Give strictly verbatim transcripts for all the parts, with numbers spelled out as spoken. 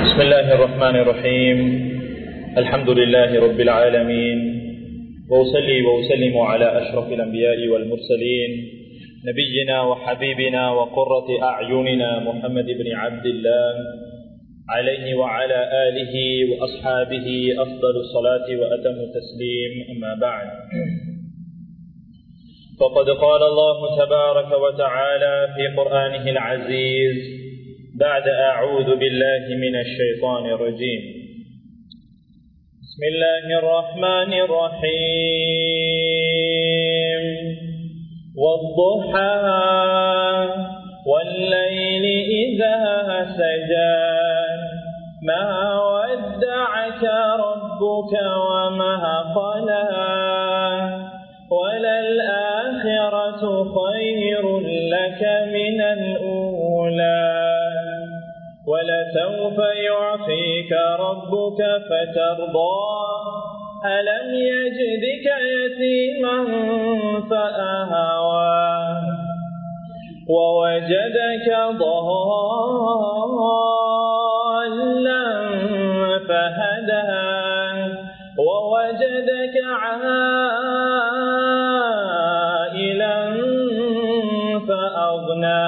بسم الله الرحمن الرحيم. الحمد لله رب العالمين، وأصلي وأسلم على أشرف الأنبياء والمرسلين نبينا وحبيبنا وقرة أعيننا محمد بن عبد الله عليه وعلى آله وأصحابه أفضل الصلاة وأتم التسليم. أما بعد، فقد قال الله تبارك وتعالى في قرآنه العزيز بعد أعوذ بالله من الشيطان الرجيم: بسم الله الرحمن الرحيم. والضحى والليل إذا سجى ما ودعك ربك وما قلى وللآخرة خير لك من الأولى ولسوف يعطيك ربك فترضى ألم يجدك يتيما فآوى ووجدك ضالا فهدى ووجدك عائلا فأغنى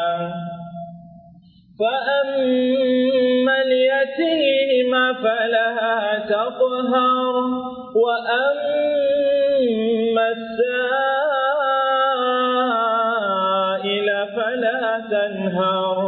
فأما اليتيم فلا تقهر وأما السائل فلا تنهر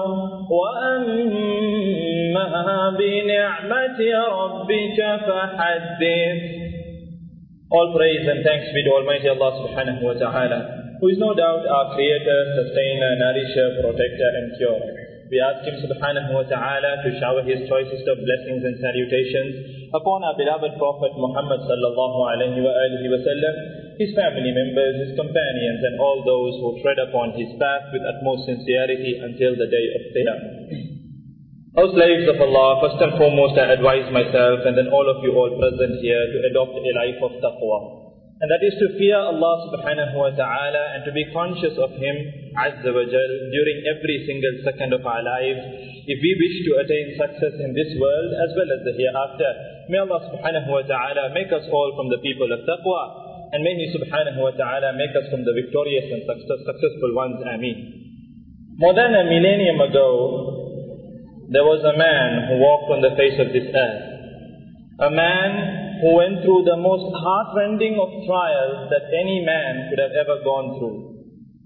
وأما بنعمة ربك فحدث. All praise and thanks be to Almighty Allah subhanahu wa ta'ala, who is no doubt our creator, sustainer, nourisher, protector and curer. We ask Him subhanahu wa ta'ala to shower His choicest of blessings and salutations upon our beloved Prophet Muhammad sallallahu alayhi wa alihi wa sallam, his family members, his companions and all those who tread upon his path with utmost sincerity until the day of Qiyamah. O slaves of Allah, first and foremost I advise myself and then all of you all present here to adopt a life of taqwa. And that is to fear Allah subhanahu wa ta'ala and to be conscious of Him azza wa jal during every single second of our lives, if we wish to attain success in this world as well as the hereafter. May Allah subhanahu wa ta'ala make us all from the people of taqwa, and may He subhanahu wa ta'ala make us from the victorious and success, successful ones. Ameen. More than a millennium ago, there was a man who walked on the face of this earth. A man who went through the most heart-rending of trials that any man could have ever gone through.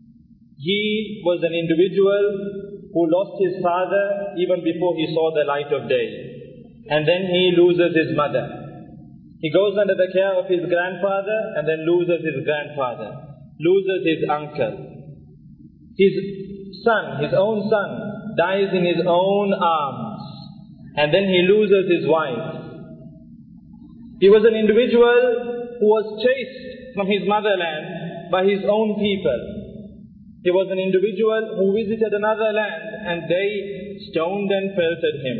He was an individual who lost his father even before he saw the light of day. And then he loses his mother. He goes under the care of his grandfather and then loses his grandfather, loses his uncle. His son, his own son, dies in his own arms. And then he loses his wife. He was an individual who was chased from his motherland by his own people. He was an individual who visited another land and they stoned and pelted him.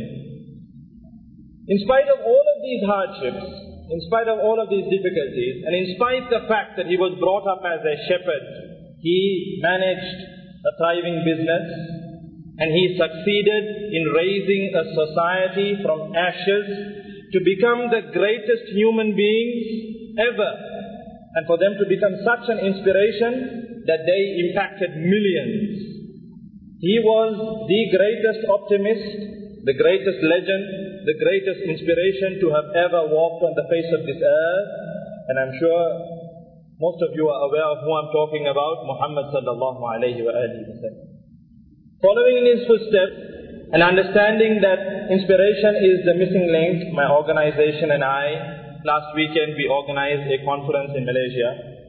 In spite of all of these hardships, in spite of all of these difficulties, and in spite of the fact that he was brought up as a shepherd, he managed a thriving business and he succeeded in raising a society from ashes to become the greatest human beings ever, and for them to become such an inspiration that they impacted millions. He was the greatest optimist, the greatest legend, the greatest inspiration to have ever walked on the face of this earth, and I'm sure most of you are aware of who I'm talking about, Muhammad sallallahu alayhi wa alihi wa sallam. Following in his footsteps, and understanding that inspiration is the missing link, my organization and I, last weekend we organized a conference in Malaysia.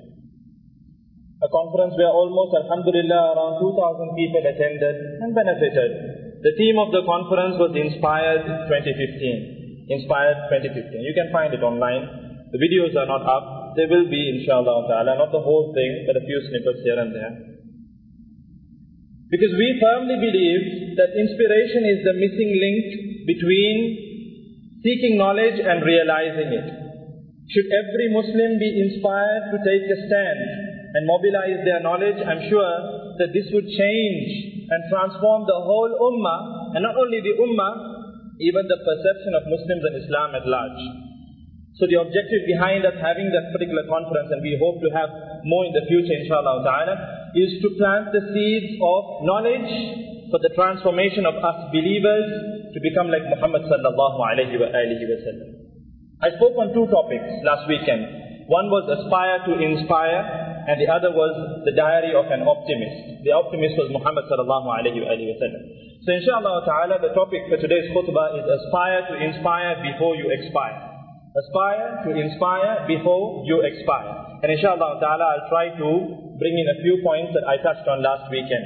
A conference where almost, alhamdulillah, around two thousand people attended and benefited. The theme of the conference was Inspired twenty fifteen. Inspired twenty fifteen. You can find it online. The videos are not up. They will be, inshallah ta'ala, not the whole thing, but a few snippets here and there. Because we firmly believe that inspiration is the missing link between seeking knowledge and realizing it. Should every Muslim be inspired to take a stand and mobilize their knowledge, I'm sure that this would change and transform the whole ummah, and not only the ummah, even the perception of Muslims and Islam at large. So the objective behind us having that particular conference, and we hope to have more in the future inshallah ta'ala, is to plant the seeds of knowledge for the transformation of us believers to become like Muhammad sallallahu alayhi wa alihi wa sallam. I spoke on two topics last weekend. One was aspire to inspire, and the other was the diary of an optimist. The optimist was Muhammad sallallahu alayhi wa alihi wa sallam. So inshallah ta'ala, the topic for today's khutbah is aspire to inspire before you expire. Aspire to inspire before you expire. And inshallah ta'ala, I'll try to bring in a few points that I touched on last weekend.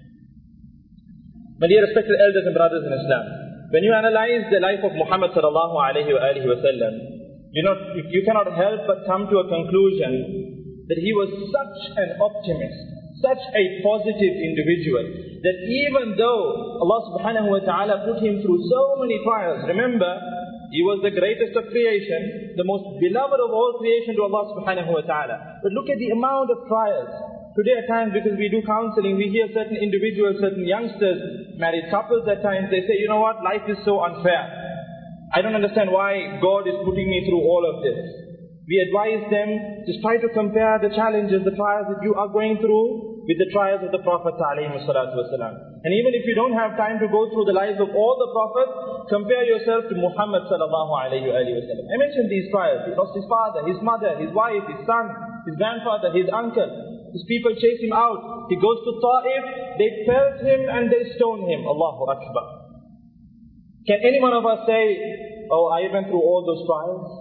My dear respected elders and brothers in Islam, when you analyze the life of Muhammad sallallahu alayhi wa alihi wa sallam, you know, you cannot help but come to a conclusion that he was such an optimist, such a positive individual, that even though Allah subhanahu wa ta'ala put him through so many trials, remember, he was the greatest of creation, the most beloved of all creation to Allah subhanahu wa ta'ala. But look at the amount of trials. Today at times, because we do counseling, we hear certain individuals, certain youngsters, married couples at times, they say, you know what, life is so unfair. I don't understand why God is putting me through all of this. We advise them, just try to compare the challenges, the trials that you are going through with the trials of the Prophet ﷺ. And even if you don't have time to go through the lives of all the Prophets, compare yourself to Muhammad sallallahu alayhi wa sallam. I mentioned these trials. He lost his father, his mother, his wife, his son, his grandfather, his uncle. His people chase him out. He goes to Ta'if, they pelt him and they stone him. Allahu Akbar. Can any one of us say, oh, I went through all those trials?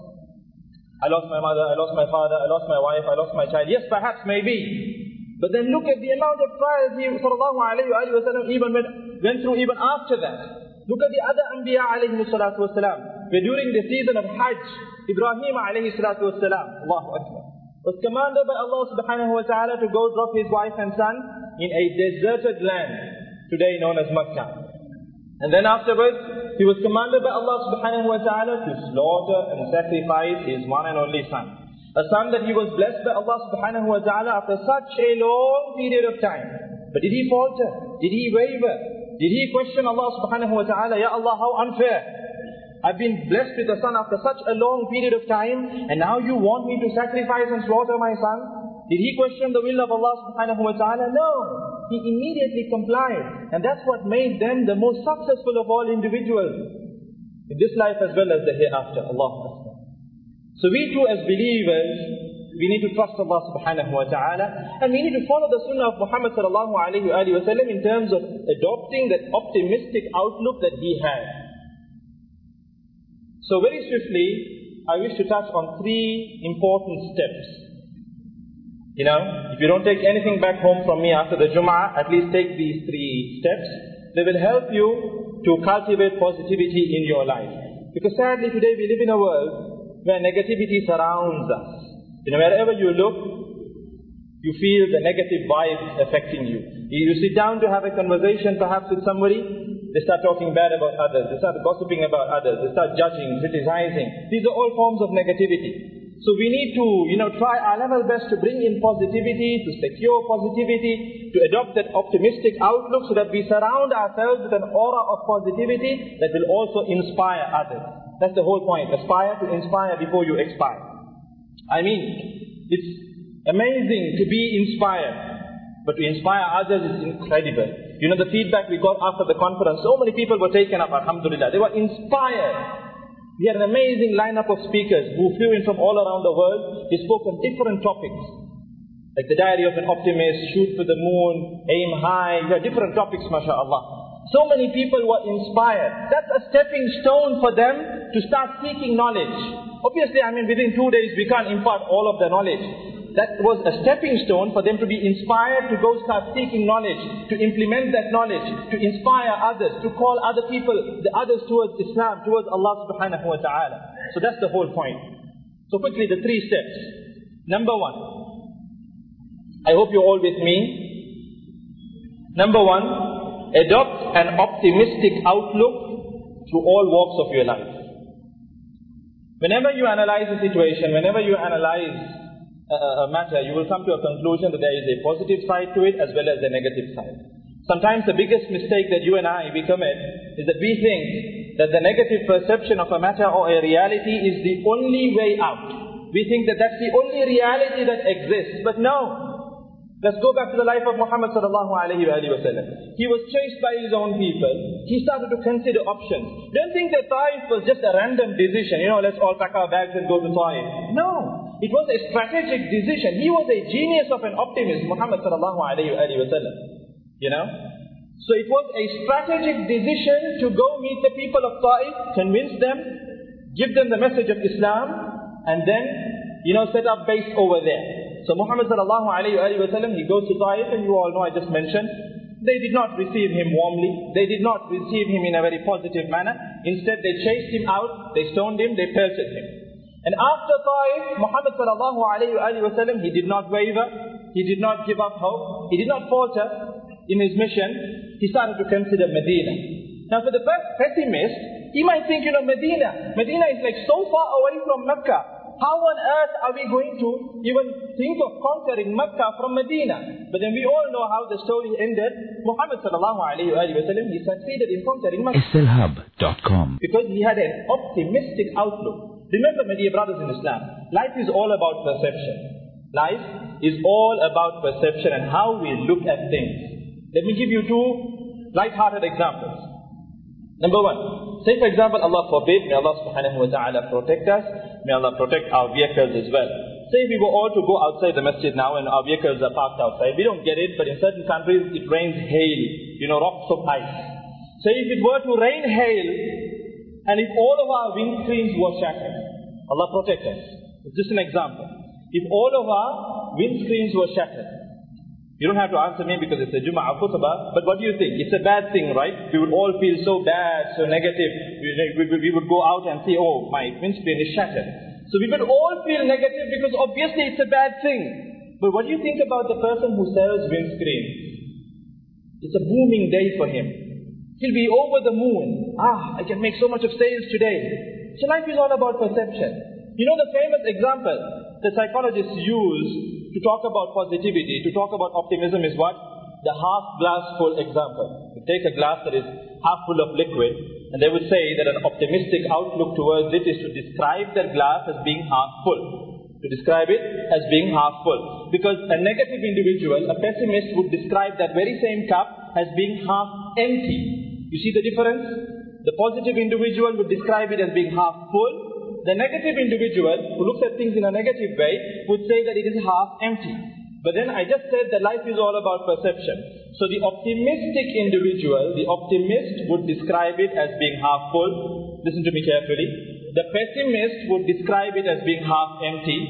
I lost my mother, I lost my father, I lost my wife, I lost my child. Yes, perhaps, maybe. But then look at the amount of trials he sallallahu alayhi wa sallam even went, went through even after that. Look at the other Anbiya alayhi salatu wasalam. Where during the season of Hajj, Ibrahim alayhi salatu wasalam, Allahu Akbar, was commanded by Allah subhanahu wa ta'ala to go drop his wife and son in a deserted land, today known as Makkah. And then afterwards, he was commanded by Allah subhanahu wa ta'ala to slaughter and sacrifice his one and only son. A son that he was blessed by Allah subhanahu wa ta'ala after such a long period of time. But did he falter? Did he waver? Did he question Allah subhanahu wa ta'ala, Ya Allah, how unfair. I've been blessed with a son after such a long period of time, and now you want me to sacrifice and slaughter my son? Did he question the will of Allah subhanahu wa ta'ala? No. He immediately complied. And that's what made them the most successful of all individuals, in this life as well as the hereafter. Allahu Akbar. So we too as believers, we need to trust Allah subhanahu wa ta'ala, and we need to follow the sunnah of Muhammad sallallahu alayhi wa sallam in terms of adopting that optimistic outlook that he had. So very swiftly, I wish to touch on three important steps. You know, if you don't take anything back home from me after the Jum'ah, at least take these three steps. They will help you to cultivate positivity in your life. Because sadly today we live in a world where negativity surrounds us. You know, wherever you look, you feel the negative vibes affecting you. You sit down to have a conversation perhaps with somebody, they start talking bad about others, they start gossiping about others, they start judging, criticizing. These are all forms of negativity. So we need to, you know, try our level best to bring in positivity, to secure positivity, to adopt that optimistic outlook so that we surround ourselves with an aura of positivity that will also inspire others. That's the whole point. Aspire to inspire before you expire. I mean, it's amazing to be inspired, but to inspire others is incredible. You know, the feedback we got after the conference, so many people were taken up, alhamdulillah. They were inspired. We had an amazing lineup of speakers who flew in from all around the world. They spoke on different topics, like the diary of an optimist, shoot for the moon, aim high. We had different topics, mashallah. So many people were inspired. That's a stepping stone for them to start seeking knowledge. Obviously, I mean, within two days, we can't impart all of the knowledge. That was a stepping stone for them to be inspired to go start seeking knowledge, to implement that knowledge, to inspire others, to call other people, the others towards Islam, towards Allah subhanahu wa ta'ala. So that's the whole point. So quickly, the three steps. Number one, I hope you're all with me. Number one, adopt an optimistic outlook through all walks of your life. Whenever you analyze a situation, whenever you analyze a matter, you will come to a conclusion that there is a positive side to it as well as a negative side. Sometimes the biggest mistake that you and I, we commit is that we think that the negative perception of a matter or a reality is the only way out. We think that that's the only reality that exists, but no. Let's go back to the life of Muhammad sallallahu alayhi wa sallam. He was chased by his own people. He started to consider options. Don't think that Taif was just a random decision. You know, let's all pack our bags and go to Taif. No. It was a strategic decision. He was a genius of an optimist, Muhammad sallallahu alayhi wa sallam. You know? So it was a strategic decision to go meet the people of Taif, convince them, give them the message of Islam, and then, you know, set up base over there. So Muhammad sallallahu alayhi wa sallam, he goes to Taif, and you all know, I just mentioned, they did not receive him warmly. They did not receive him in a very positive manner. Instead, they chased him out, they stoned him, they pelted him. And after Taif, Muhammad sallallahu alayhi wa sallam, he did not waver, he did not give up hope, he did not falter in his mission. He started to consider Medina. Now for the pessimist, he might think, you know, Medina, Medina is like so far away from Mecca. How on earth are we going to even think of conquering Mecca from Medina? But then we all know how the story ended. Muhammad sallallahu alayhi wa sallam, he succeeded in conquering Mecca. S L Hub dot com. Because he had an optimistic outlook. Remember, my dear brothers in Islam, life is all about perception. Life is all about perception and how we look at things. Let me give you two light-hearted examples. Number one, say for example, Allah forbid, may Allah subhanahu wa ta'ala protect us, may Allah protect our vehicles as well. Say if we were all to go outside the masjid now and our vehicles are parked outside, we don't get it, but in certain countries it rains hail, you know, rocks of ice. So if it were to rain hail, and if all of our windscreens were shattered, Allah protect us. It's just an example. If all of our windscreens were shattered, you don't have to answer me because it's a Jum'ah khutbah, but what do you think? It's a bad thing, right? We would all feel so bad, so negative. We, we, we would go out and say, oh, my windscreen is shattered. So we would all feel negative because obviously it's a bad thing. But what do you think about the person who sells windscreens? It's a booming day for him. He'll be over the moon. Ah, I can make so much of sales today. So life is all about perception. You know the famous example that psychologists use to talk about positivity, to talk about optimism is what? The half glass full example. You take a glass that is half full of liquid, and they would say that an optimistic outlook towards it is to describe that glass as being half full. To describe it as being half full. Because a negative individual, a pessimist, would describe that very same cup as being half empty. You see the difference? The positive individual would describe it as being half full. The negative individual, who looks at things in a negative way, would say that it is half empty. But then I just said that life is all about perception. So the optimistic individual, the optimist, would describe it as being half full. Listen to me carefully. The pessimist would describe it as being half empty.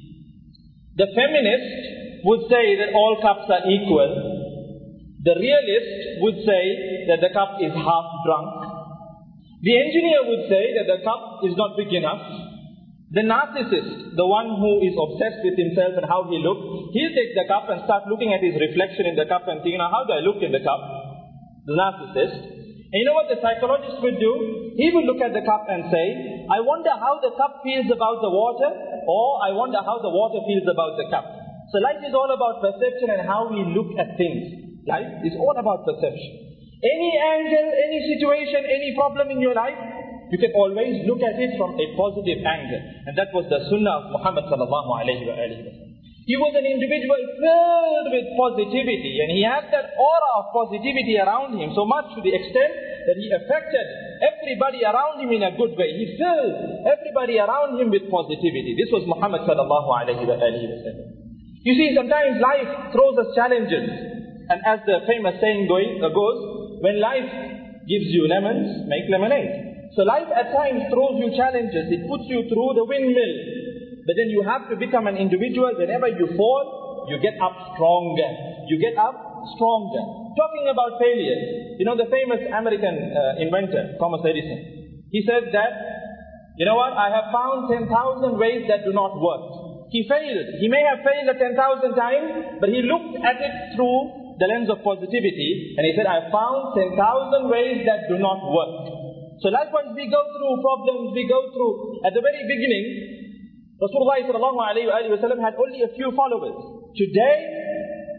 The feminist would say that all cups are equal. The realist would say that the cup is half drunk. The engineer would say that the cup is not big enough. The narcissist, the one who is obsessed with himself and how he looks, he'll take the cup and start looking at his reflection in the cup and thinking, how do I look in the cup? The narcissist. And you know what the psychologist would do? He would look at the cup and say, I wonder how the cup feels about the water, or I wonder how the water feels about the cup. So life is all about perception and how we look at things. Life is all about perception. Any angle, any situation, any problem in your life, you can always look at it from a positive angle. And that was the sunnah of Muhammad sallallahu alayhi wa sallam. He was an individual filled with positivity, and he had that aura of positivity around him, so much to the extent that he affected everybody around him in a good way. He filled everybody around him with positivity. This was Muhammad sallallahu alayhi wa sallam. You see, sometimes life throws us challenges. And as the famous saying going, uh, goes, when life gives you lemons, make lemonade. So life at times throws you challenges. It puts you through the windmill. But then you have to become an individual. Whenever you fall, you get up stronger. You get up stronger. Talking about failures. You know the famous American uh, inventor, Thomas Edison. He said that, you know what, I have found ten thousand ways that do not work. He failed. He may have failed a ten thousand times, but he looked at it through the lens of positivity, and he said, I found ten thousand ways that do not work. So likewise, we go through problems, we go through, at the very beginning, Rasulullah sallallahu alayhi wa sallam had only a few followers. Today,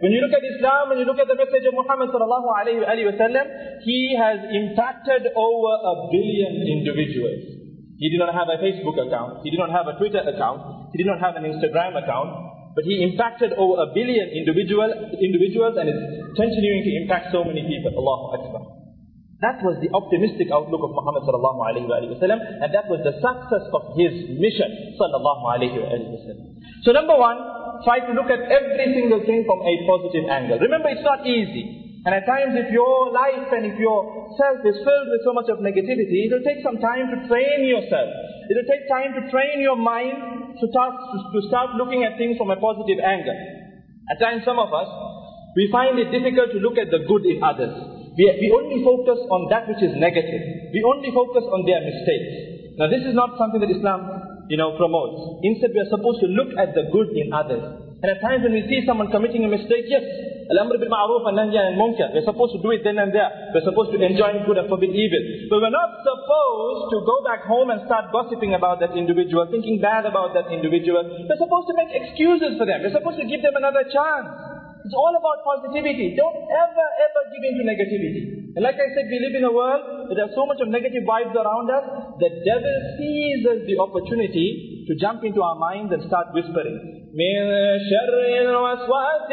When you look at Islam, when you look at the message of Muhammad sallallahu alayhi wa sallam, he has impacted over a billion individuals. He did not have a Facebook account. He did not have a Twitter account. He did not have an Instagram account. But he impacted over a billion individual, individuals and is continuing to impact so many people. Allahu Akbar. That was the optimistic outlook of Muhammad sallallahu alayhi wa sallam, and that was the success of his mission sallallahu alayhi wa sallam. So number one, try to look at every single thing from a positive angle. Remember, it's not easy. And at times if your life and if your self is filled with so much of negativity, it will take some time to train yourself. It will take time to train your mind to start, to start looking at things from a positive angle. At times some of us, we find it difficult to look at the good in others. We, we only focus on that which is negative. We only focus on their mistakes. Now this is not something that Islam you know, promotes. Instead, we are supposed to look at the good in others. And at times when we see someone committing a mistake, yes, al-amr bil ma'roof and nahy anil munkar, we're supposed to do it then and there. We're supposed to enjoin good and forbid evil. But we're not supposed to go back home and start gossiping about that individual, thinking bad about that individual. We're supposed to make excuses for them. We're supposed to give them another chance. It's all about positivity. Don't ever, ever give in to negativity. And like I said, we live in a world where there's so much of negative vibes around us. The devil seizes the opportunity to jump into our minds and start whispering. مِن شَرِّ الْوَسْوَاسِ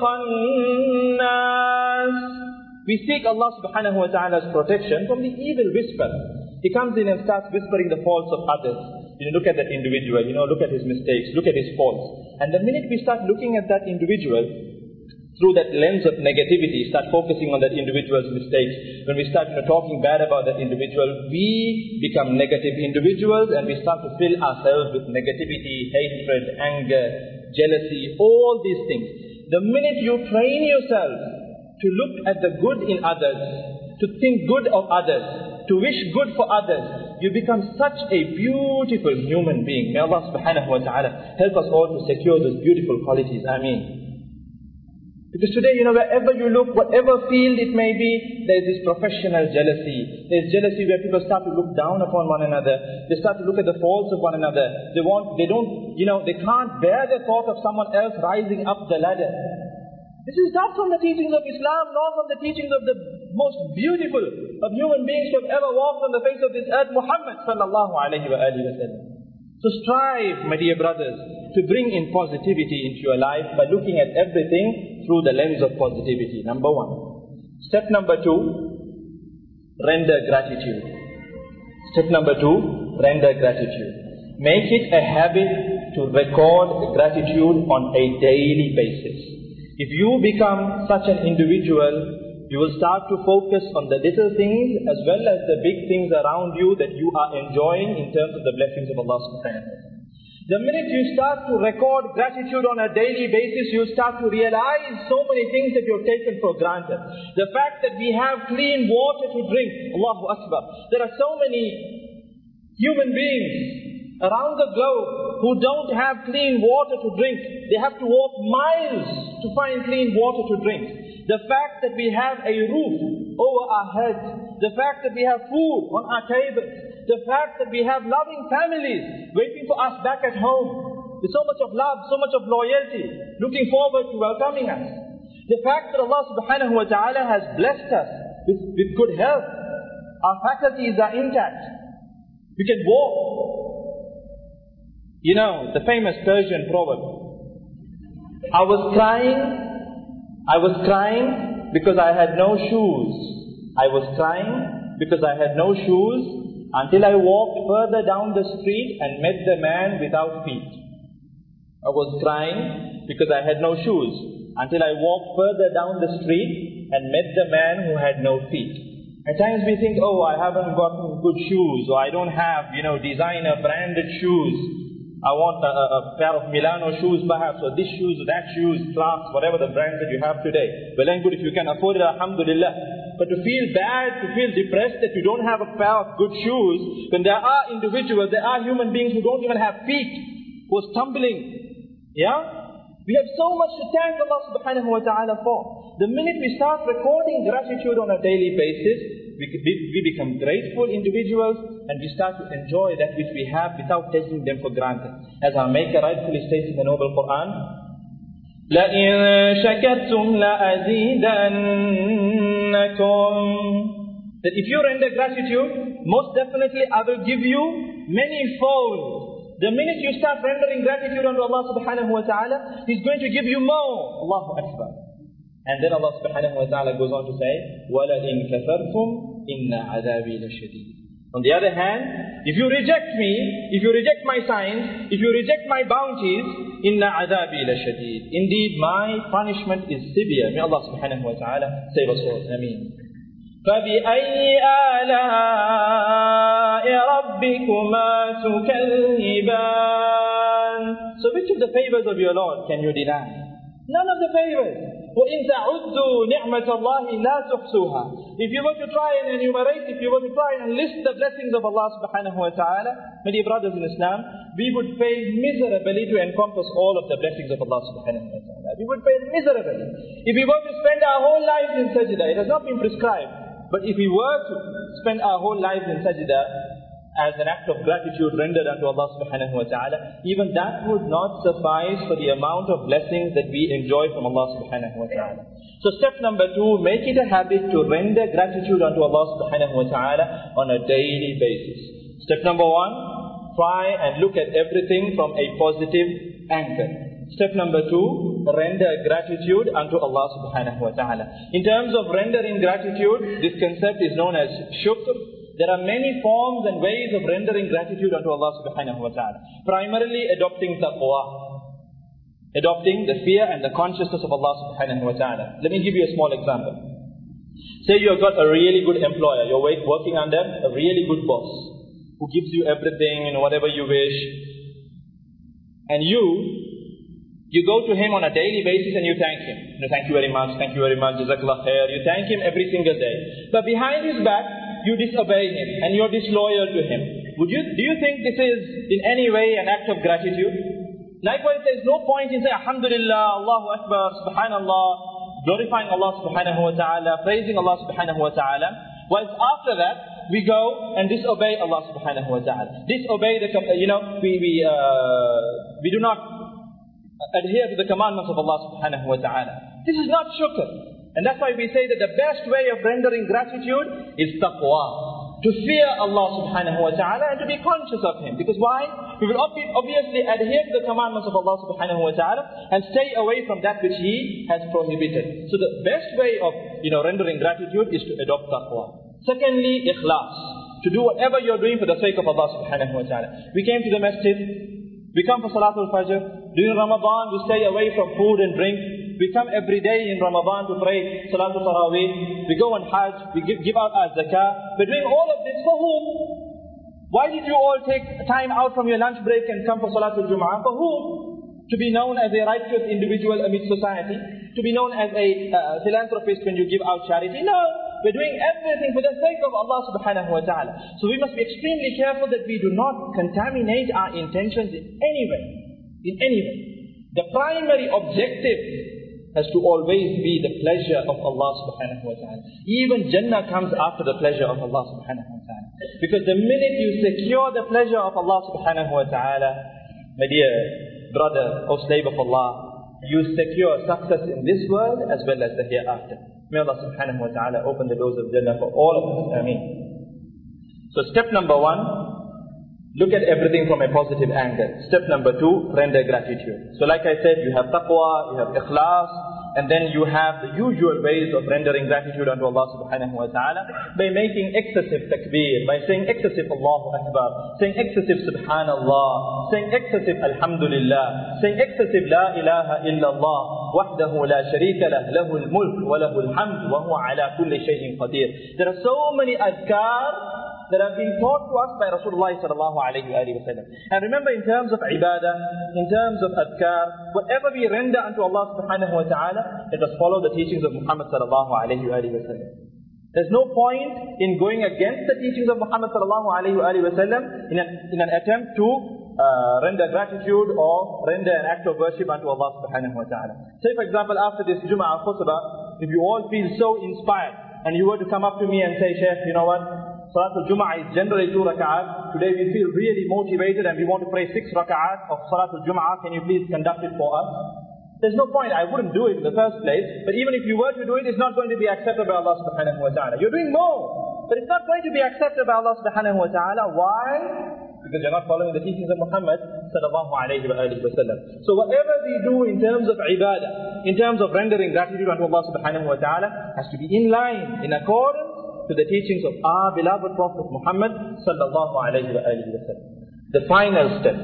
الْخَنَّاسِ. We seek Allah subhanahu wa ta'ala's protection from the evil whisper. He comes in and starts whispering the faults of others. You know, look at that individual, you know, look at his mistakes, look at his faults. And the minute we start looking at that individual through that lens of negativity, start focusing on that individual's mistakes, when we start you know, talking bad about that individual, we become negative individuals and we start to fill ourselves with negativity, hatred, anger, jealousy, all these things. The minute you train yourself to look at the good in others, to think good of others, to wish good for others, you become such a beautiful human being. May Allah subhanahu wa ta'ala help us all to secure those beautiful qualities. Ameen. Because today, you know, wherever you look, whatever field it may be, there is this professional jealousy. There is jealousy where people start to look down upon one another. They start to look at the faults of one another. They want, they don't, you know, they can't bear the thought of someone else rising up the ladder. This is not from the teachings of Islam, nor from the teachings of the most beautiful of human beings who have ever walked on the face of this earth, Muhammad sallallahu alayhi wa sallam. So strive, my dear brothers, to bring in positivity into your life by looking at everything through the lens of positivity. Number one. Step number two, render gratitude. Step number two, render gratitude. Make it a habit to record gratitude on a daily basis. If you become such an individual, you will start to focus on the little things as well as the big things around you that you are enjoying in terms of the blessings of Allah subhanahu wa ta'ala. The minute you start to record gratitude on a daily basis, you start to realize so many things that you've taken for granted. The fact that we have clean water to drink, Allahu Akbar. There are so many human beings around the globe who don't have clean water to drink. They have to walk miles to find clean water to drink. The fact that we have a roof over our heads, the fact that we have food on our tables, the fact that we have loving families waiting for us back at home, with so much of love, so much of loyalty, looking forward to welcoming us. The fact that Allah subhanahu wa ta'ala has blessed us with, with good health, our faculties are intact, we can walk. You know, the famous Persian proverb, I was crying I was crying because I had no shoes. I was crying because I had no shoes until I walked further down the street and met the man without feet. I was crying because I had no shoes until I walked further down the street and met the man who had no feet. At times we think, oh, I haven't gotten good shoes, or I don't have, you know, designer branded shoes. I want a, a, a pair of Milano shoes perhaps, or this shoes, or that shoes, Clarks, whatever the brand that you have today. Well and good, if you can afford it, alhamdulillah. But to feel bad, to feel depressed that you don't have a pair of good shoes, when there are individuals, there are human beings who don't even have feet, who are stumbling. Yeah? We have so much to thank Allah subhanahu wa ta'ala for. The minute we start recording gratitude on a daily basis, we, we, we become grateful individuals and we start to enjoy that which we have without taking them for granted. As our Maker rightfully states in the Noble Quran, لَإِن شَكَرْتُمْ لَأَزِيدَنَّكُمْ. That if you render gratitude, most definitely I will give you many fold. The minute you start rendering gratitude unto Allah subhanahu wa ta'ala, He's going to give you more. Allahu Akbar. And then Allah subhanahu wa ta'ala goes on to say, وَلَئِن كَفَرْتُمْ إِنَّ عَذَابِي لَشَدِيدٌ. On the other hand, if you reject me, if you reject my signs, if you reject my bounties, إِنَّ عَذَابِي لَشَدِيدٌ. Indeed, my punishment is severe. May Allah subhanahu wa ta'ala save us all. Ameen. فَبِأَيِّ آلَاءِ رَبِّكُمَا تُكَذِّبَانِ. So which of the favors of your Lord can you deny? None of the favors. وَإِن تَعُدُّوا نِعْمَةَ اللَّهِ لَا تُحْصُوهَا. If you were to try and enumerate, if you were to try and list the blessings of Allah subhanahu wa ta'ala, my dear brothers in Islam, we would fail miserably to encompass all of the blessings of Allah subhanahu wa ta'ala. We would fail miserably. If we were to spend our whole lives in sajda, it has not been prescribed. But if we were to spend our whole lives in sajda as an act of gratitude rendered unto Allah subhanahu wa ta'ala, even that would not suffice for the amount of blessings that we enjoy from Allah subhanahu wa ta'ala. So step number two, make it a habit to render gratitude unto Allah subhanahu wa ta'ala on a daily basis. Step number one, try and look at everything from a positive angle. Step number two, render gratitude unto Allah subhanahu wa ta'ala. In terms of rendering gratitude, this concept is known as shukr. There are many forms and ways of rendering gratitude unto Allah subhanahu wa ta'ala. Primarily adopting taqwa. Adopting the fear and the consciousness of Allah subhanahu wa ta'ala. Let me give you a small example. Say you have got a really good employer. You're working under a really good boss who gives you everything and whatever you wish. And you You go to him on a daily basis and you thank him. You know, thank you very much, thank you very much, Jazakallah khair. You thank him every single day. But behind his back, you disobey him and you're disloyal to him. Would you, do you think this is in any way an act of gratitude? Likewise, there is no point in saying, Alhamdulillah, Allahu Akbar, Subhanallah, glorifying Allah subhanahu wa ta'ala, praising Allah subhanahu wa ta'ala. Whilst after that, we go and disobey Allah subhanahu wa ta'ala. Disobey the, you know, we, we, uh, we do not adhere to the commandments of Allah subhanahu wa ta'ala. This is not shukr. And that's why we say that the best way of rendering gratitude is taqwa. To fear Allah subhanahu wa ta'ala and to be conscious of Him. Because why? We will obviously adhere to the commandments of Allah subhanahu wa ta'ala and stay away from that which He has prohibited. So the best way of, you know, rendering gratitude is to adopt taqwa. Secondly, ikhlas. To do whatever you're doing for the sake of Allah subhanahu wa ta'ala. We came to the masjid. We come for Salatul Fajr. During Ramadan, we stay away from food and drink. We come every day in Ramadan to pray Salatul Taraweeh. We go on Hajj. We give, give out our zakah. We're doing all of this for whom? Why did you all take time out from your lunch break and come for Salatul Jum'ah? For whom? To be known as a righteous individual amidst society? To be known as a uh, philanthropist when you give out charity? No. We're doing everything for the sake of Allah subhanahu wa ta'ala. So we must be extremely careful that we do not contaminate our intentions in any way. In any way. The primary objective has to always be the pleasure of Allah subhanahu wa ta'ala. Even Jannah comes after the pleasure of Allah subhanahu wa ta'ala. Because the minute you secure the pleasure of Allah subhanahu wa ta'ala, my dear brother or slave of Allah, you secure success in this world as well as the hereafter. May Allah subhanahu wa ta'ala open the doors of Jannah for all of us. Ameen. So step number one, look at everything from a positive angle. Step number two, render gratitude. So like I said, you have taqwa, you have ikhlas, and then you have the usual ways of rendering gratitude unto Allah subhanahu wa ta'ala by making excessive takbir, by saying excessive Allahu Akbar, saying excessive Subhanallah, saying excessive Alhamdulillah, saying excessive La ilaha illallah, wahdahu la sharika lah, lahul mulk wa lahul hamd, wa huwa ala kulli shay'in qadir. There are so many adhkar that have been taught to us by Rasulullah sallallahu alayhi wa sallam. And remember, in terms of ibadah, in terms of adhkar, whatever we render unto Allah subhanahu wa ta'ala, let us follow the teachings of Muhammad sallallahu alayhi wa sallam. There's no point in going against the teachings of Muhammad sallallahu alayhi wa sallam in an, in an attempt to uh, render gratitude or render an act of worship unto Allah subhanahu wa ta'ala. Say for example, after this Jum'ah khutbah, if you all feel so inspired and you were to come up to me and say, Shaykh, you know what? Salatul Jum'ah is generally two rak'ahs. Today we feel really motivated and we want to pray six rak'ahs of Salatul Jum'ah. Can you please conduct it for us? There's no point. I wouldn't do it in the first place. But even if you were to do it, it's not going to be accepted by Allah subhanahu wa ta'ala. You're doing more, but it's not going to be accepted by Allah subhanahu wa ta'ala. Why? Because you're not following the teachings of Muhammad sallallahu alayhi wa alihi wa sallam. So whatever we do in terms of ibadah, in terms of rendering gratitude unto Allah subhanahu wa ta'ala, has to be in line, in accordance to the teachings of our beloved Prophet Muhammad sallallahu alayhi wa alihi wa sallam. The final step.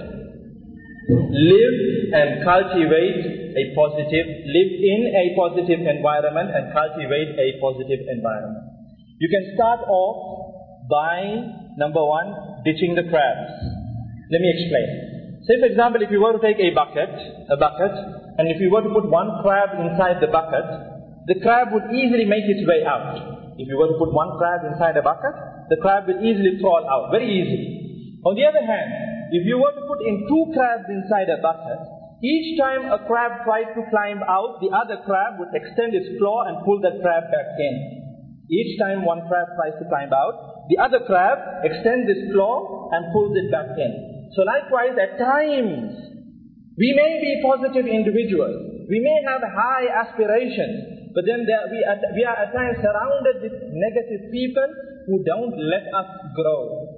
Live and cultivate a positive, live in a positive environment and cultivate a positive environment. You can start off by, number one, ditching the crabs. Let me explain. Say for example, if you were to take a bucket, a bucket, and if you were to put one crab inside the bucket, the crab would easily make its way out. If you were to put one crab inside a bucket, the crab will easily crawl out, very easily. On the other hand, if you were to put in two crabs inside a bucket, each time a crab tried to climb out, the other crab would extend its claw and pull that crab back in. Each time one crab tries to climb out, the other crab extends its claw and pulls it back in. So likewise, at times, we may be positive individuals. We may have high aspirations, but then there, we, are, we are at times surrounded with negative people who don't let us grow.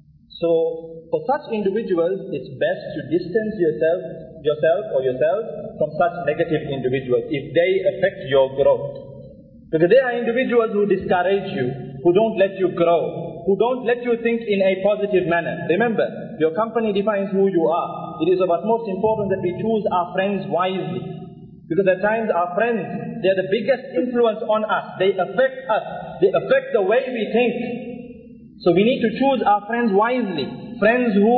So, for such individuals, it's best to distance yourself, yourself or yourself from such negative individuals if they affect your growth. Because they are individuals who discourage you, who don't let you grow, who don't let you think in a positive manner. Remember, your company defines who you are. It is of utmost importance that we choose our friends wisely. Because at times our friends, they are the biggest influence on us. They affect us. They affect the way we think. So we need to choose our friends wisely. Friends who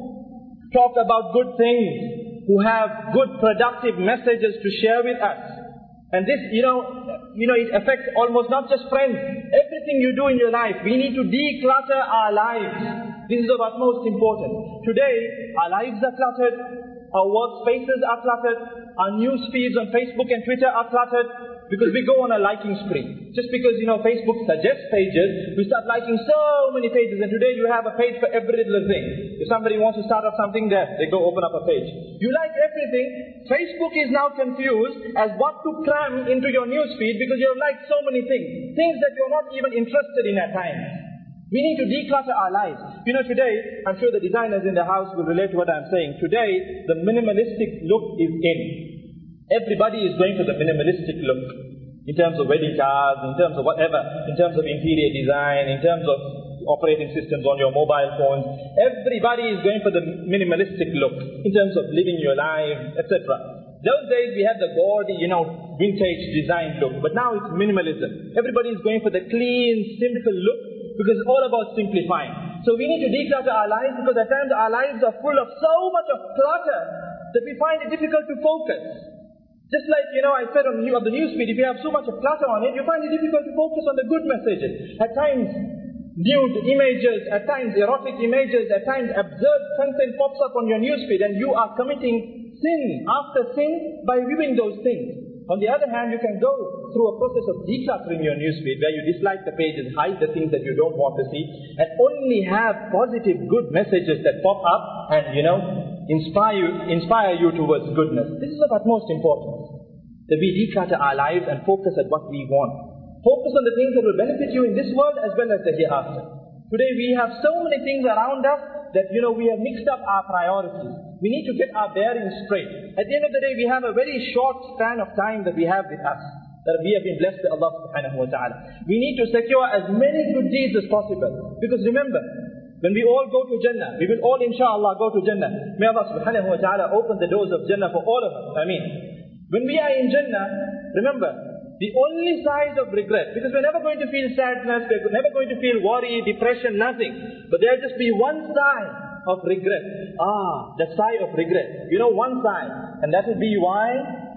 talk about good things, who have good productive messages to share with us. And this, you know, you know, it affects almost not just friends. Everything you do in your life, we need to declutter our lives. This is of utmost importance. Today, our lives are cluttered, our workspaces are cluttered, our news feeds on Facebook and Twitter are cluttered. Because we go on a liking spree. Just because, you know, Facebook suggests pages, we start liking so many pages. And today you have a page for every little thing. If somebody wants to start up something there, they go open up a page. You like everything. Facebook is now confused as what to cram into your news feed because you have liked so many things. Things that you're not even interested in at times. We need to declutter our lives. You know, today, I'm sure the designers in the house will relate to what I'm saying. Today, the minimalistic look is in. Everybody is going for the minimalistic look. In terms of wedding cards, in terms of whatever, in terms of interior design, in terms of operating systems on your mobile phones. Everybody is going for the minimalistic look. In terms of living your life, et cetera. Those days we had the gaudy, you know, vintage design look. But now it's minimalism. Everybody is going for the clean, simple look because it's all about simplifying. So we need to declutter our lives because at times our lives are full of so much of clutter that we find it difficult to focus. Just like, you know, I said on the, on the newsfeed, if you have so much of clutter on it, you find it difficult to focus on the good messages. At times, nude images, at times erotic images, at times absurd content pops up on your newsfeed and you are committing sin after sin by viewing those things. On the other hand, you can go through a process of decluttering your newsfeed where you dislike the pages, hide the things that you don't want to see, and only have positive, good messages that pop up and, you know, inspire you, inspire you towards goodness. This is of utmost importance. That we declutter our lives and focus at what we want. Focus on the things that will benefit you in this world as well as the hereafter. Today we have so many things around us that, you know, we have mixed up our priorities. We need to get our bearings straight. At the end of the day, we have a very short span of time that we have with us. That we have been blessed by Allah subhanahu wa ta'ala. We need to secure as many good deeds as possible. Because remember, when we all go to Jannah, we will all inshallah go to Jannah. May Allah subhanahu wa ta'ala open the doors of Jannah for all of us. I mean, when we are in Jannah, remember, the only signs of regret, because we're never going to feel sadness, we're never going to feel worry, depression, nothing. But there'll just be one sign of regret. Ah, the sigh of regret. You know, one sign. And that will be why?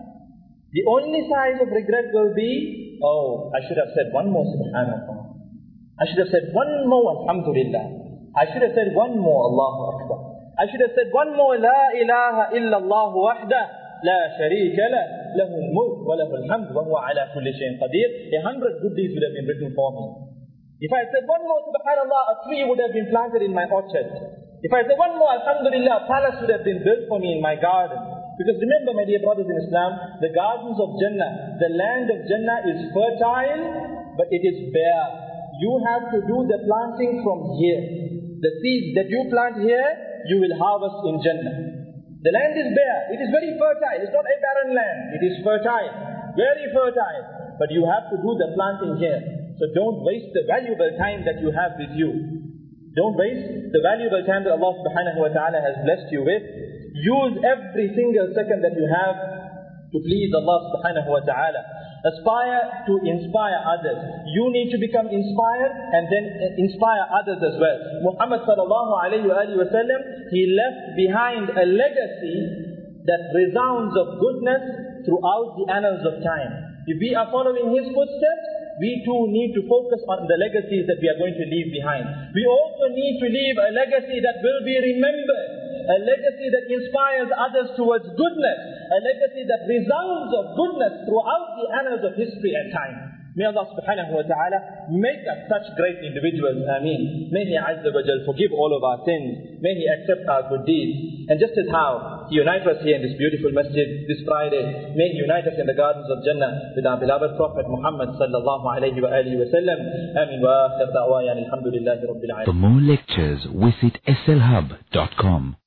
The only sign of regret will be, oh, I should have said one more subhanallah. I should have said one more alhamdulillah. I should have said one more Allahu Akbar. I should have said one more La ilaha illallah wahdah la sharika lah lahul mulk wa lahul hamd wa huwa ala kulli shay'in qadir. A hundred good deeds would have been written for me. If I said one more subhanallah, a tree would have been planted in my orchard. If I said one more alhamdulillah, a palace would have been built for me in my garden. Because remember, my dear brothers in Islam, the gardens of Jannah, the land of Jannah is fertile, but it is bare. You have to do the planting from here. The seeds that you plant here, you will harvest in Jannah. The land is bare. It is very fertile. It's not a barren land. It is fertile. Very fertile. But you have to do the planting here. So don't waste the valuable time that you have with you. Don't waste the valuable time that Allah subhanahu wa ta'ala has blessed you with. Use every single second that you have to please Allah subhanahu wa ta'ala. Aspire to inspire others. You need to become inspired and then inspire others as well. Muhammad sallallahu alayhi wa sallam, he left behind a legacy that resounds of goodness throughout the annals of time. If we are following his footsteps, we too need to focus on the legacies that we are going to leave behind. We also need to leave a legacy that will be remembered. A legacy that inspires others towards goodness. A legacy that resounds of goodness throughout the annals of history and time. May Allah subhanahu wa ta'ala make us such great individuals. Ameen. May He Azza wa Jal forgive all of our sins. May He accept our good deeds. And just as how He unites us here in this beautiful masjid this Friday, may He unite us in the gardens of Jannah with our beloved Prophet Muhammad sallallahu alayhi wa alihi wa sallam. Ameen wa akhir da'wayan alhamdulillahi rabbil alamin. For more lectures, visit S L hub dot com.